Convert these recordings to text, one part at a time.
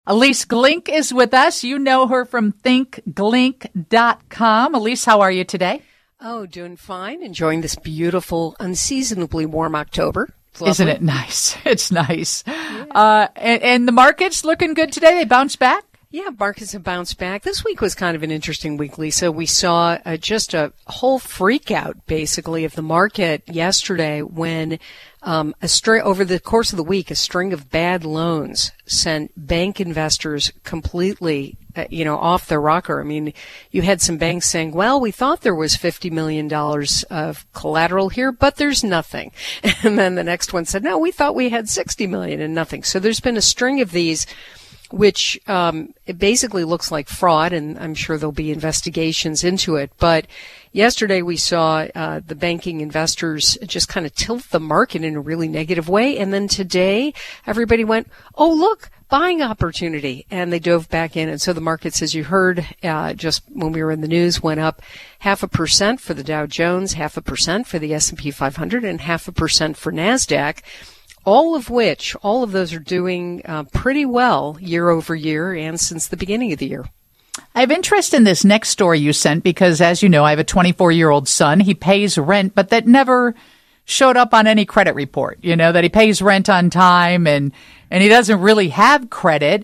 Elise Glink is with us. You know her from thinkglink.com. Elise, how are you today? Oh, doing fine. Enjoying this beautiful, unseasonably warm October. Isn't it nice? It's nice. Yeah. And the market's looking good today. They bounced back? Yeah, markets have bounced back. This week was kind of an interesting week, Lisa. We saw just a whole freak out, basically, of the market yesterday when over the course of the week, a string of bad loans sent bank investors completely, off their rocker. I mean, you had some banks saying, well, we thought there was $50 million of collateral here, but there's nothing. And then the next one said, no, we thought we had $60 million and nothing. So there's been a string of these, which it basically looks like fraud, and I'm sure there'll be investigations into it. But yesterday we saw the banking investors just kind of tilt the market in a really negative way. And then today everybody went, oh, look, buying opportunity. And they dove back in. And so the markets, as you heard just when we were in the news, went up 0.5% for the Dow Jones, 0.5% for the S&P 500, and 0.5% for NASDAQ. All of those are doing pretty well year over year and since the beginning of the year. I have interest in this next story you sent because, as you know, I have a 24-year-old son. He pays rent, but that never showed up on any credit report, that he pays rent on time and he doesn't really have credit.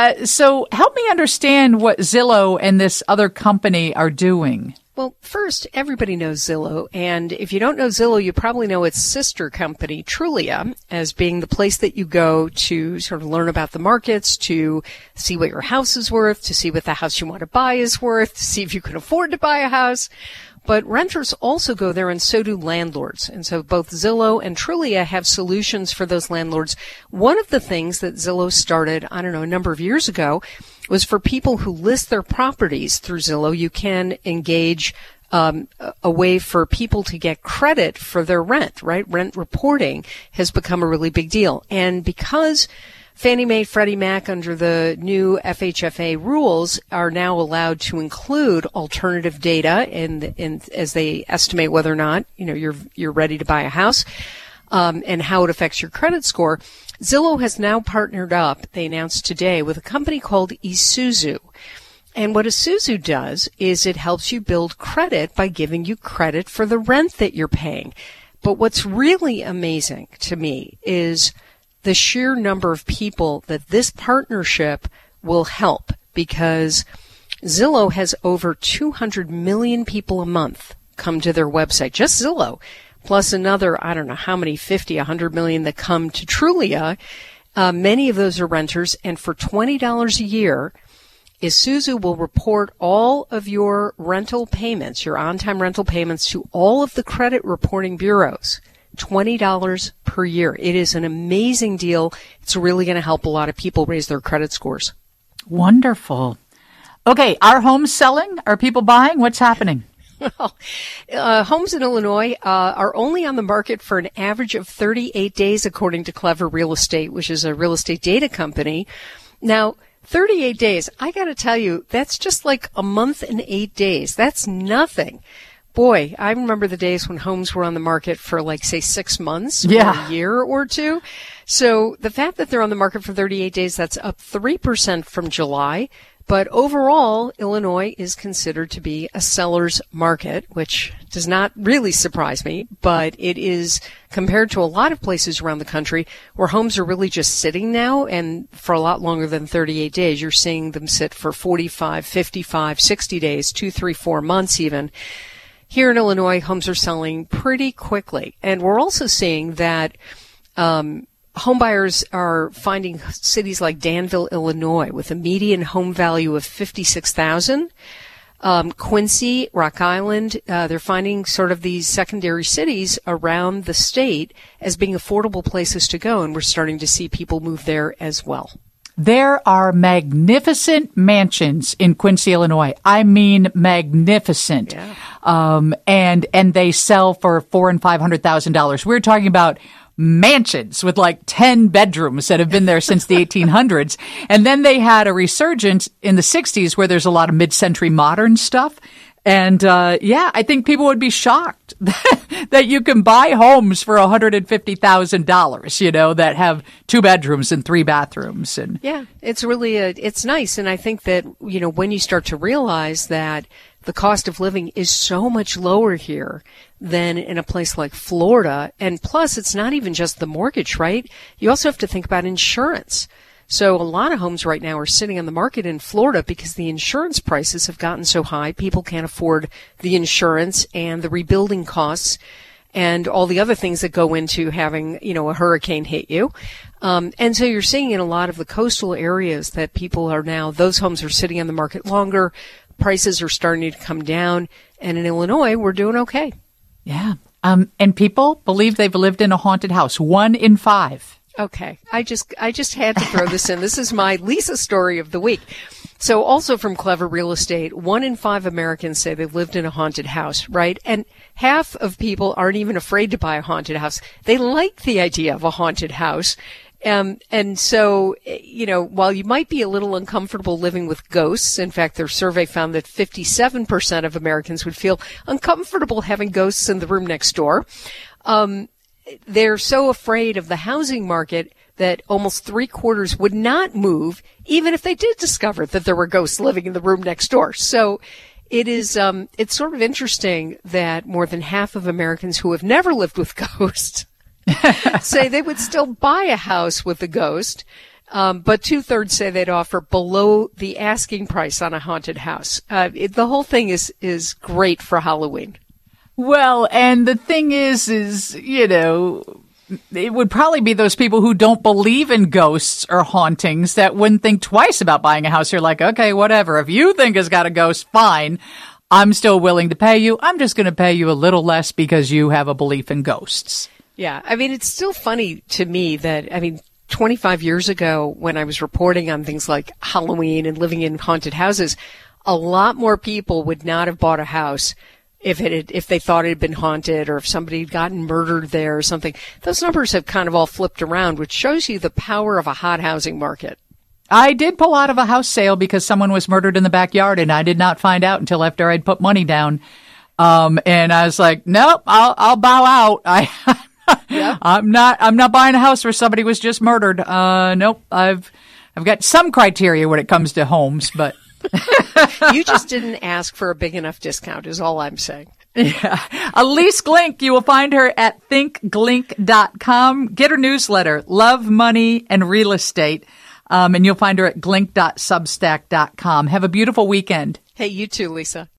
So help me understand what Zillow and this other company are doing. Well, first, everybody knows Zillow, and if you don't know Zillow, you probably know its sister company, Trulia, as being the place that you go to sort of learn about the markets, to see what your house is worth, to see what the house you want to buy is worth, to see if you can afford to buy a house. But renters also go there, and so do landlords. And so both Zillow and Trulia have solutions for those landlords. One of the things that Zillow started, a number of years ago, was for people who list their properties through Zillow. You can engage a way for people to get credit for their rent, right? Rent reporting has become a really big deal. And because Fannie Mae, Freddie Mac, under the new FHFA rules, are now allowed to include alternative data in as they estimate whether or not you're ready to buy a house, and how it affects your credit score. Zillow has now partnered up, they announced today, with a company called Isuzu. And what Isuzu does is it helps you build credit by giving you credit for the rent that you're paying. But what's really amazing to me is the sheer number of people that this partnership will help, because Zillow has over 200 million people a month come to their website, just Zillow, plus another, I don't know how many, 50, 100 million that come to Trulia. Many of those are renters, and for $20 a year, Isuzu will report all of your rental payments, your on-time rental payments, to all of the credit reporting bureaus. $20 per year. It is an amazing deal. It's really going to help a lot of people raise their credit scores. Wonderful. Okay, are homes selling? Are people buying? What's happening? Well, homes in Illinois are only on the market for an average of 38 days, according to Clever Real Estate, which is a real estate data company. Now, 38 days, I got to tell you, that's just like a month and 8 days. That's nothing. Boy, I remember the days when homes were on the market for say 6 months or a year or two. So the fact that they're on the market for 38 days, that's up 3% from July. But overall, Illinois is considered to be a seller's market, which does not really surprise me, but it is compared to a lot of places around the country where homes are really just sitting now, and for a lot longer than 38 days. You're seeing them sit for 45, 55, 60 days, 2, 3, 4 months even. Here in Illinois, homes are selling pretty quickly. And we're also seeing that home buyers are finding cities like Danville, Illinois, with a median home value of $56,000. Quincy, Rock Island, they're finding sort of these secondary cities around the state as being affordable places to go, and we're starting to see people move there as well. There are magnificent mansions in Quincy, Illinois. I mean, magnificent. Yeah. And they sell for $400,000 and $500,000. We're talking about mansions with 10 bedrooms that have been there since the 1800s. And then they had a resurgence in the 60s where there's a lot of mid-century modern stuff. And, I think people would be shocked that you can buy homes for $150,000, that have 2 bedrooms and 3 bathrooms. And yeah, it's really, it's nice. And I think that, when you start to realize that the cost of living is so much lower here than in a place like Florida. And plus, it's not even just the mortgage, right? You also have to think about insurance. So a lot of homes right now are sitting on the market in Florida because the insurance prices have gotten so high. People can't afford the insurance and the rebuilding costs and all the other things that go into having, a hurricane hit you. And so you're seeing in a lot of the coastal areas that people are now, those homes are sitting on the market longer. Prices are starting to come down. And in Illinois, we're doing okay. Yeah. And people believe they've lived in a haunted house. 1 in 5. Okay. I just had to throw this in. This is my Lisa story of the week. So also from Clever Real Estate, 1 in 5 Americans say they've lived in a haunted house, right? And half of people aren't even afraid to buy a haunted house. They like the idea of a haunted house. And so, while you might be a little uncomfortable living with ghosts, in fact, their survey found that 57% of Americans would feel uncomfortable having ghosts in the room next door. They're so afraid of the housing market that almost 3/4 would not move, even if they did discover that there were ghosts living in the room next door. So it is, it's sort of interesting that more than half of Americans who have never lived with ghosts say they would still buy a house with a ghost. But 2/3 say they'd offer below the asking price on a haunted house. The whole thing is great for Halloween. Well, and the thing is, it would probably be those people who don't believe in ghosts or hauntings that wouldn't think twice about buying a house. You're like, okay, whatever. If you think it's got a ghost, fine. I'm still willing to pay you. I'm just going to pay you a little less because you have a belief in ghosts. Yeah. I mean, it's still funny to me that, 25 years ago when I was reporting on things like Halloween and living in haunted houses, a lot more people would not have bought a house if they thought it had been haunted or if somebody had gotten murdered there or something. Those numbers have kind of all flipped around, which shows you the power of a hot housing market. I did pull out of a house sale because someone was murdered in the backyard, and I did not find out until after I'd put money down. And I was like, nope, I'll bow out. Yep. I'm not buying a house where somebody was just murdered. Nope. I've got some criteria when it comes to homes, but you just didn't ask for a big enough discount is all I'm saying. Yeah. Elise Glink, you will find her at thinkglink.com. Get her newsletter, Love, Money, and Real Estate. And you'll find her at glink.substack.com. Have a beautiful weekend. Hey, you too, Lisa.